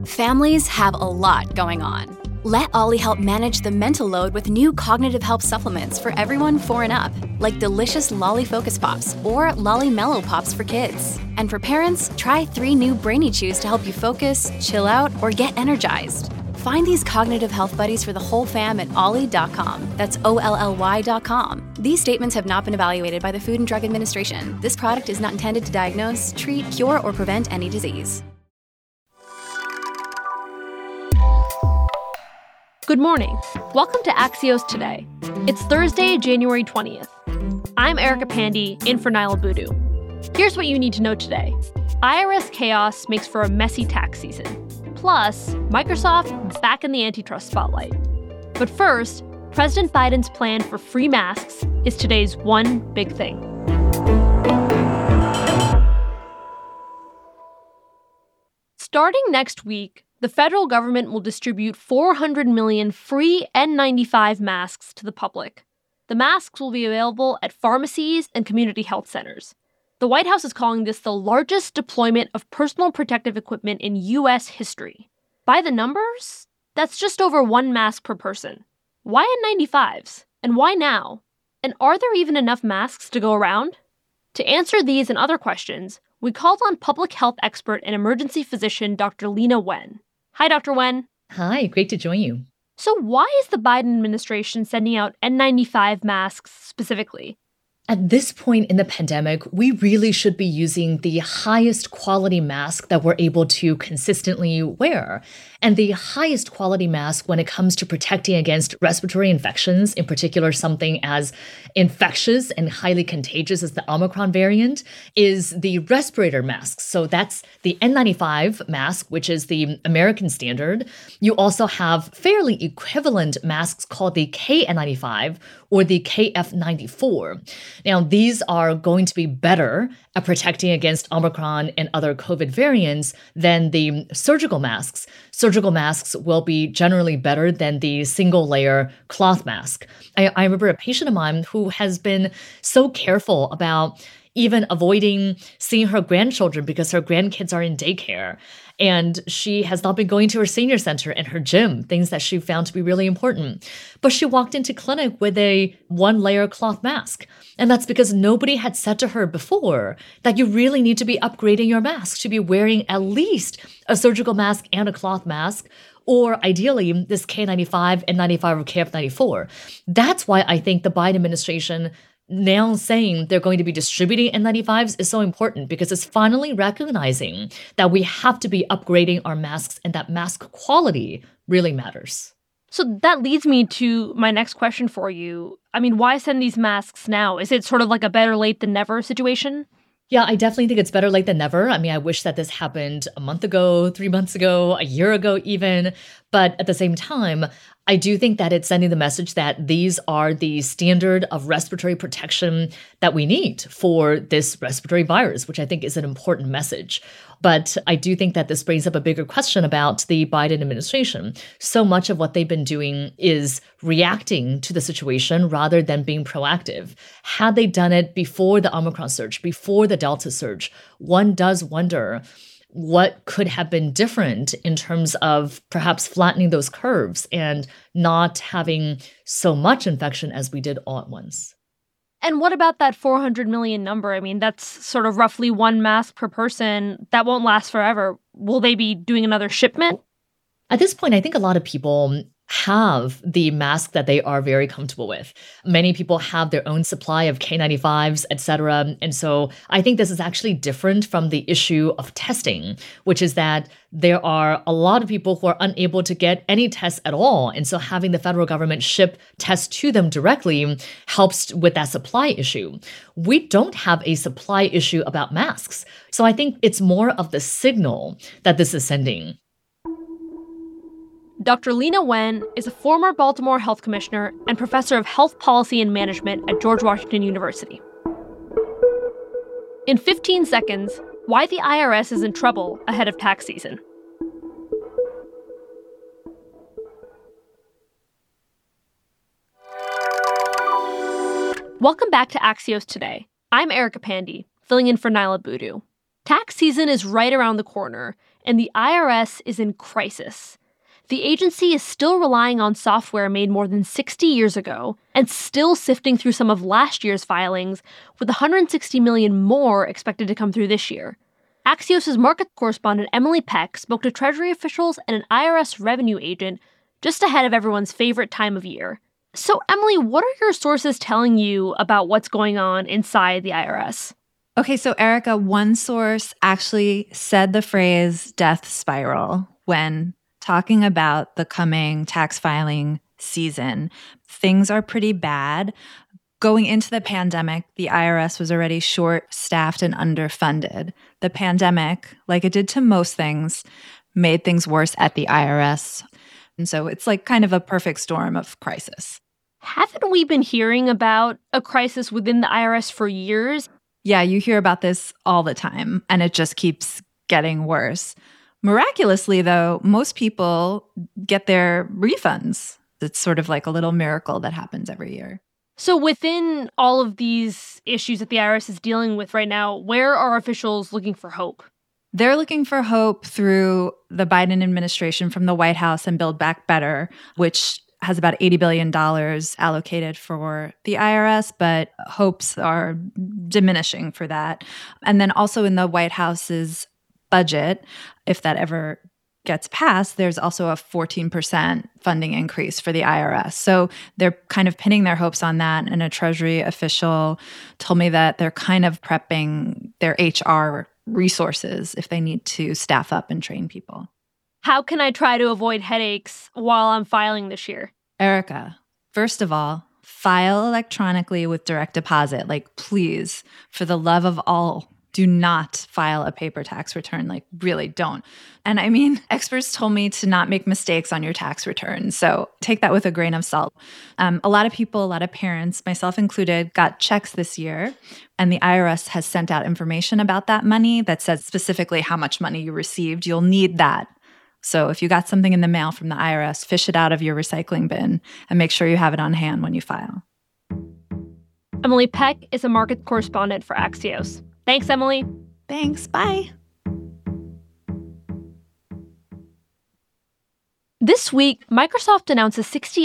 Families have a lot going on. Let Ollie help manage the mental load with new cognitive help supplements for everyone 4 and up, like delicious Lolly Focus Pops or Lolly Mellow Pops for kids. And for parents, try 3 new Brainy Chews to help you focus, chill out, or get energized. Find these cognitive health buddies for the whole fam at ollie.com. That's OLLY.com. These statements have not been evaluated by the Food and Drug Administration. This product is not intended to diagnose, treat, cure, or prevent any disease. Good morning. Welcome to Axios Today. It's Thursday, January 20th. I'm Erica Pandy, in for Niall Boodoo. Here's what you need to know today. IRS chaos makes for a messy tax season. Plus, Microsoft is back in the antitrust spotlight. But first, President Biden's plan for free masks is today's one big thing. Starting next week, the federal government will distribute 400 million free N95 masks to the public. The masks will be available at pharmacies and community health centers. The White House is calling this the largest deployment of personal protective equipment in U.S. history. By the numbers, that's just over 1 mask per person. Why N95s? And why now? And are there even enough masks to go around? To answer these and other questions, we called on public health expert and emergency physician Dr. Leana Wen. Hi, Dr. Wen. Hi, great to join you. So why is the Biden administration sending out N95 masks specifically? At this point in the pandemic, we really should be using the highest quality mask that we're able to consistently wear. And the highest quality mask when it comes to protecting against respiratory infections, in particular something as infectious and highly contagious as the Omicron variant, is the respirator mask. So that's the N95 mask, which is the American standard. You also have fairly equivalent masks called the KN95 or the KF94. Now, these are going to be better at protecting against Omicron and other COVID variants than the surgical masks. Surgical masks will be generally better than the single-layer cloth mask. I remember a patient of mine who has been so careful about even avoiding seeing her grandchildren because her grandkids are in daycare. And she has not been going to her senior center and her gym, things that she found to be really important. But she walked into clinic with a 1-layer cloth mask. And that's because nobody had said to her before that you really need to be upgrading your mask to be wearing at least a surgical mask and a cloth mask, or ideally this K95, N95, or KF94. That's why I think the Biden administration now saying they're going to be distributing N95s is so important, because it's finally recognizing that we have to be upgrading our masks and that mask quality really matters. So that leads me to my next question for you. I mean, why send these masks now? Is it sort of like a better late than never situation? Yeah, I definitely think it's better late than never. I mean, I wish that this happened a month ago, 3 months ago, a year ago even. But at the same time, I do think that it's sending the message that these are the standard of respiratory protection that we need for this respiratory virus, which I think is an important message. But I do think that this brings up a bigger question about the Biden administration. So much of what they've been doing is reacting to the situation rather than being proactive. Had they done it before the Omicron surge, before the Delta surge, one does wonder what could have been different in terms of perhaps flattening those curves and not having so much infection as we did all at once. And what about that 400 million number? I mean, that's sort of roughly 1 mask per person. That won't last forever. Will they be doing another shipment? At this point, I think a lot of people have the mask that they are very comfortable with. Many people have their own supply of K95s, et cetera. And so I think this is actually different from the issue of testing, which is that there are a lot of people who are unable to get any tests at all. And so having the federal government ship tests to them directly helps with that supply issue. We don't have a supply issue about masks. So I think it's more of the signal that this is sending. Dr. Leana Wen is a former Baltimore health commissioner and professor of health policy and management at George Washington University. In 15 seconds, why the IRS is in trouble ahead of tax season. Welcome back to Axios Today. I'm Erica Pandy, filling in for Niall Boodoo. Tax season is right around the corner, and the IRS is in crisis. The agency is still relying on software made more than 60 years ago and still sifting through some of last year's filings, with $160 million more expected to come through this year. Axios' market correspondent Emily Peck spoke to Treasury officials and an IRS revenue agent just ahead of everyone's favorite time of year. So, Emily, what are your sources telling you about what's going on inside the IRS? Okay, so Erica, one source actually said the phrase death spiral when talking about the coming tax filing season. Things are pretty bad. Going into the pandemic, the IRS was already short-staffed and underfunded. The pandemic, like it did to most things, made things worse at the IRS. And so it's like kind of a perfect storm of crisis. Haven't we been hearing about a crisis within the IRS for years? Yeah, you hear about this all the time, and it just keeps getting worse. Miraculously, though, most people get their refunds. It's sort of like a little miracle that happens every year. So within all of these issues that the IRS is dealing with right now, where are officials looking for hope? They're looking for hope through the Biden administration from the White House and Build Back Better, which has about $80 billion allocated for the IRS, but hopes are diminishing for that. And then also in the White House's budget, if that ever gets passed, there's also a 14% funding increase for the IRS. So they're kind of pinning their hopes on that. And a Treasury official told me that they're kind of prepping their HR resources if they need to staff up and train people. How can I try to avoid headaches while I'm filing this year? Erica, first of all, file electronically with direct deposit. Like, please, for the love of all, do not file a paper tax return. Like, really don't. And I mean, experts told me to not make mistakes on your tax return. So take that with a grain of salt. A lot of people, a lot of parents, myself included, got checks this year. And the IRS has sent out information about that money that says specifically how much money you received. You'll need that. So if you got something in the mail from the IRS, fish it out of your recycling bin and make sure you have it on hand when you file. Emily Peck is a market correspondent for Axios. Thanks, Emily. Thanks. Bye. This week, Microsoft announced a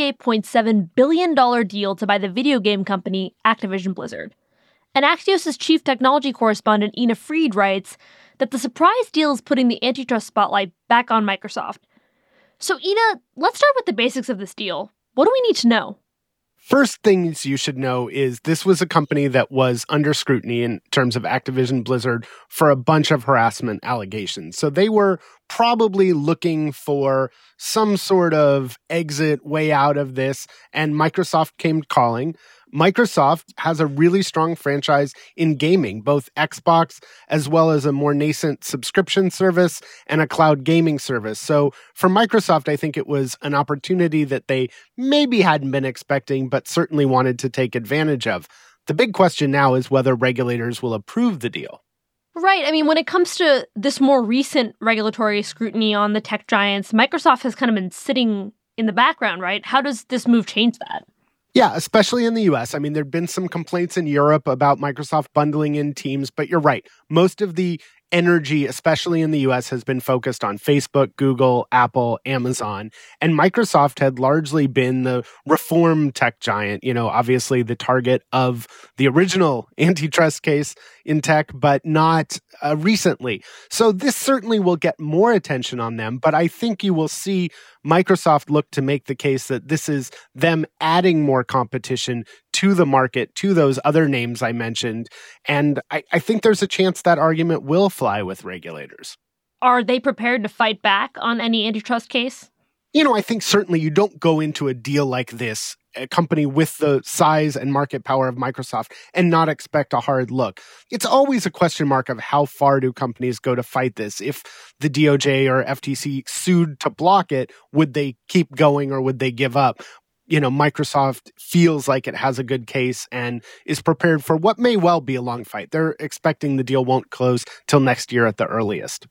$68.7 billion deal to buy the video game company Activision Blizzard. And Axios' chief technology correspondent Ina Fried writes that the surprise deal is putting the antitrust spotlight back on Microsoft. So, Ina, let's start with the basics of this deal. What do we need to know? First things you should know is this was a company that was under scrutiny in terms of Activision Blizzard for a bunch of harassment allegations. So they were probably looking for some sort of exit way out of this, and Microsoft came calling. Microsoft has a really strong franchise in gaming, both Xbox as well as a more nascent subscription service and a cloud gaming service. So for Microsoft, I think it was an opportunity that they maybe hadn't been expecting, but certainly wanted to take advantage of. The big question now is whether regulators will approve the deal. Right. I mean, when it comes to this more recent regulatory scrutiny on the tech giants, Microsoft has kind of been sitting in the background, right? How does this move change that? Yeah, especially in the US. I mean, there've been some complaints in Europe about Microsoft bundling in Teams, but you're right. Most of the energy, especially in the US, has been focused on Facebook, Google, Apple, Amazon. And Microsoft had largely been the reform tech giant, obviously the target of the original antitrust case in tech, but not recently. So this certainly will get more attention on them, but I think you will see Microsoft look to make the case that this is them adding more competition to the market, to those other names I mentioned. And I think there's a chance that argument will fly with regulators. Are they prepared to fight back on any antitrust case? I think certainly you don't go into a deal like this, a company with the size and market power of Microsoft, and not expect a hard look. It's always a question mark of how far do companies go to fight this. If the DOJ or FTC sued to block it, would they keep going or would they give up? Microsoft feels like it has a good case and is prepared for what may well be a long fight. They're expecting the deal won't close till next year at the earliest.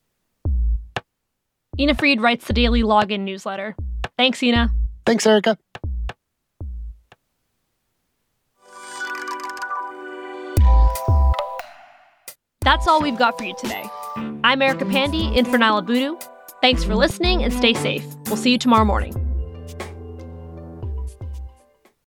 Ina Fried writes the daily login newsletter. Thanks, Ina. Thanks, Erica. That's all we've got for you today. I'm Erica Pandy, in for Niala Boodoo. Thanks for listening and stay safe. We'll see you tomorrow morning.